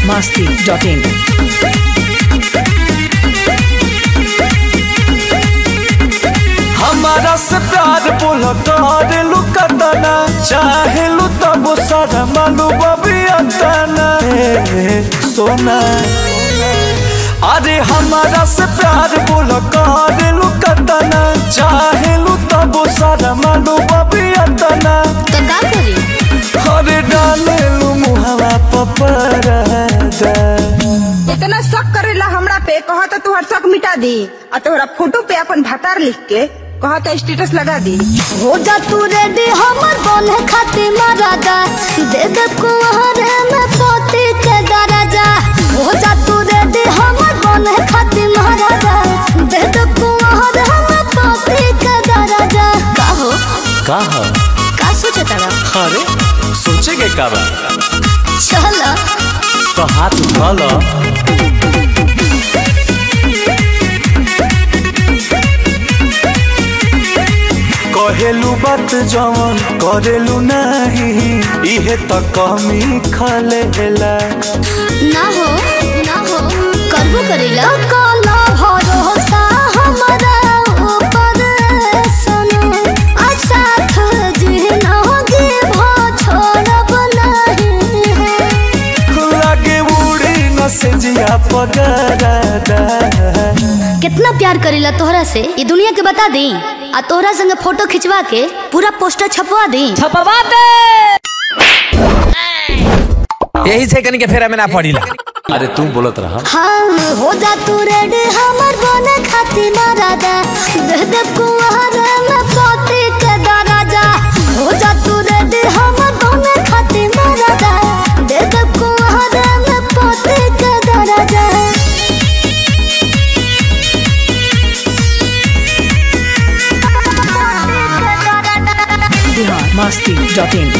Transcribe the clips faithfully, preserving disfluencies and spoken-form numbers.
masti dot in. हमारा से प्यार बोलो तोरे लुकतना चाहे लू तब सारा मालू बबी अतना सोना अरे हमारा से प्यार बोलो करे लुकतना चाहे लू तब सारा मालू बबी अतना तो का करी अरे डाले लू मुहावा पपरा इतना शक करेला हमरा पे कहा तो तुहर शक मिटा दी और तोहरा फोटो पे अपन भतार लिख के कहा तो स्टेटस लगा दी। हो जा तू रेडी हमर बने खातिर मरादा दे दे कुहरे में पोती के दराजा। हो जा तू रेडी हमर बने खातिर मरादा दे दे कुहरे में पोती के दराजा। का हो का हो का सोचे तारा अरे सोचे के का बा चल तो हाथ उठा लो कहेलू बात जवन करेलू नहीं इहे तो कमी खलेला ना हो ना हो करबो करेला काला भरोसा हमारा ऊपर सुनो साथ जिनोगे भो छोड़ब नहीं लागे उड़ी न से जिया पगरादा। कितना प्यार करेला तोहरा से ये दुनिया के बता दी आ तोहरा संग फोटो खिंचवा के पूरा पोस्टर छपवा दी छपवा दे यही से कनी के फेरा में ना पड़ीला। अरे तू बोलत रहा हाँ हो जा तू रेडी हमर बने खातिर मरादा दे दे कुहरे में पोती के दराजा। हो जा तू रेडी हमर बने खातिर मरादा दे दे कुहरे में पोती के दराजा। Bihar masti dot in.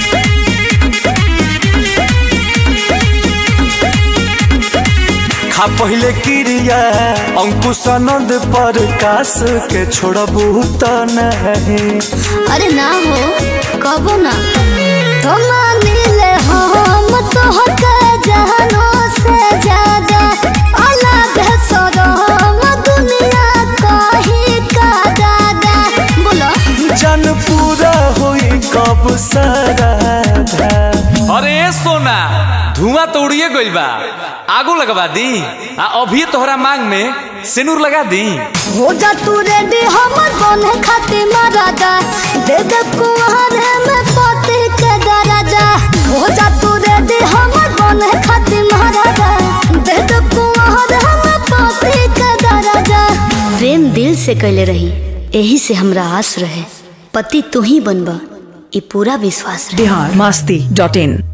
खा पहले क्रिया अंकुश आनंद पर कास के छोड़बू तो नहीं। अरे ना हो कबो ना तो मानिले हम तो हक जहानो से ज्यादा अलग है सदम दुनिया कहीं का दादा। बोलो जन पूरा होई कब सारा अरे सोना धुआं तो उड़िए गइल बा आगो लगवा दी आ अभी तोहरा मांग में सिनुर लगा दी। हो जा तू रेडी हमर बने खातिर मरादा दे दे कुहरे में पोती के दराजा। हो जा तू रेडी हमर बने खातिर मरादा दे दे कुहरे में पोती के दराजा। प्रेम दिल से कैले रही यही से हमरा आस रहे पति तू ही बनबा ये पूरा विश्वास रहे। Bihar masti dot in.